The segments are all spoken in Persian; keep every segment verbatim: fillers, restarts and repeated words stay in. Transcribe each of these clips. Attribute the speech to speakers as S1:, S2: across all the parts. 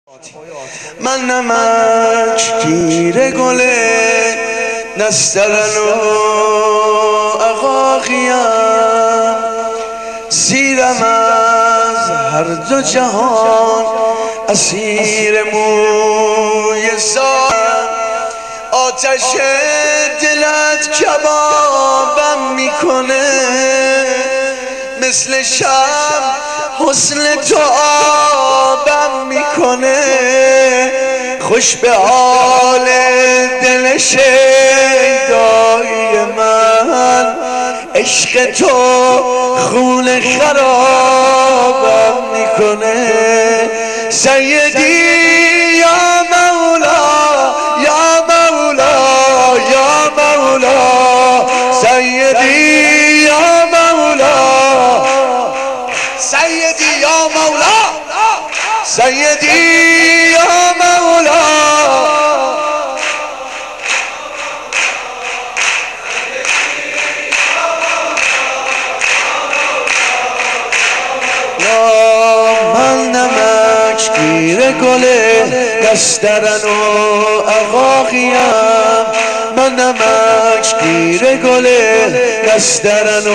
S1: من نمک گیر گله نسترن و اقاقیم سیرم از هر دو جهان اسیر موی سایم آتش دلت کبابم میکنه مثل شب حسن تو آبم میکنه خوش به حال دل شیدایی من عشق تو خون خرابم میکنه سیدی یا مولا یا مولا یا مولا سیدی یا مولا سیدی یا مولا سیدی یا مولا من نمک گیر گله نسترن و اقاقیم من نمک گیر گله نسترن و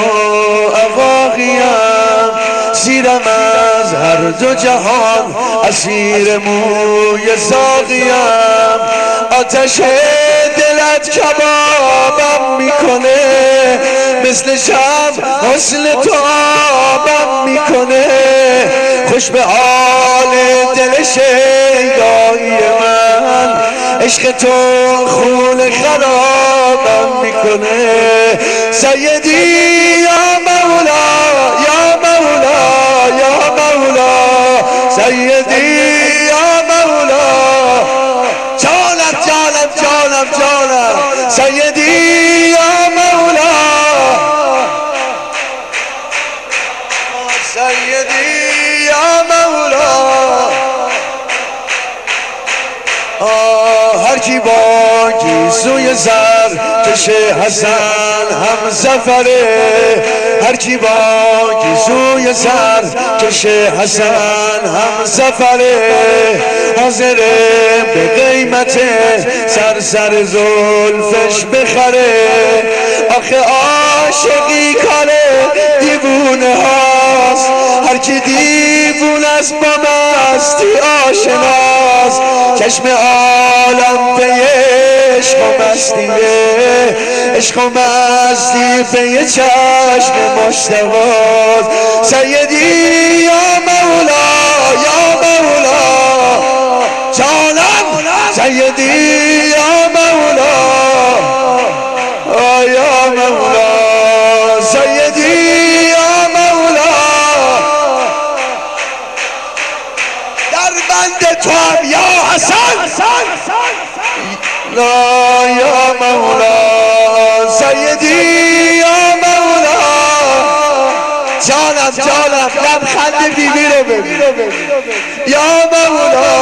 S1: اقاقیم سیرم از هر دو جهان اسیر موی ساقیم آتش دلت کبابم میکنه مثل شب حسن تو آبم میکنه خوش به حال دل شیدایی من عشق تو خون خرابم میکنه سیدی یا مولا یا مولا یا مولا سیدی یا مولا جانم جانم جانم جانم سیدی یا مولا سیدی یا مولا هر کی با گیسوی زر کش حسن هم زفره هر کی با گیسوی زر کش حسن هم زفره حاضره به قیمت سر سر زلفش بخره آخه عاشقی کاره دیوونه هاست هر کی دیوونه است با مستی آشناست چشم عالم به عشق و مستیه عشق و مستی به یه چشم مشتاقات سیدی یا مولا یا مولا جانم سیدی یا مولا یا مولا سیدی یا مولا در بند تو هم یا حسن لا یا مولا سیدی یا مولا جانم جانم لبخند بیبی رو ببین یا مولا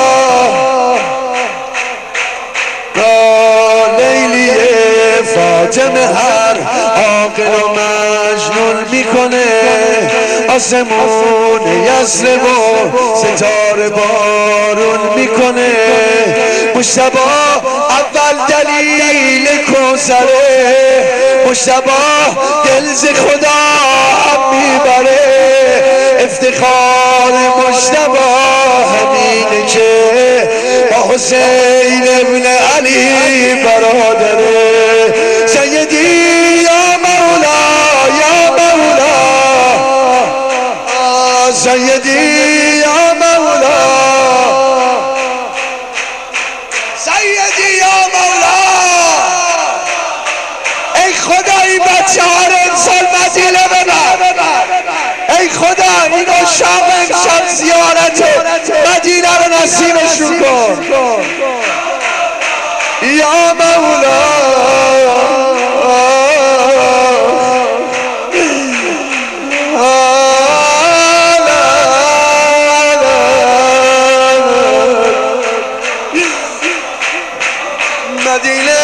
S1: لیلی فاطمه هر عاقل و مجنون میکنه آسمون یثرب و ستاره بارون میکنه مجتبی اول دلیل کوثره مجتبی دل ز خدا میبره افتخار مجتبی همینه که با حسین ابن علی برادره سیدی یا مولا یا مولا سیدی یا مولا سیدی یا مولا ای خدا این بچه ها رو امسال مدینه ببر ای خدا این عشاق امشب زیارت مدینه رو نصیبشون کن یا مولا مدینه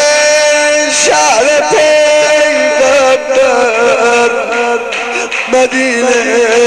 S1: شهر پیغمبر مدینه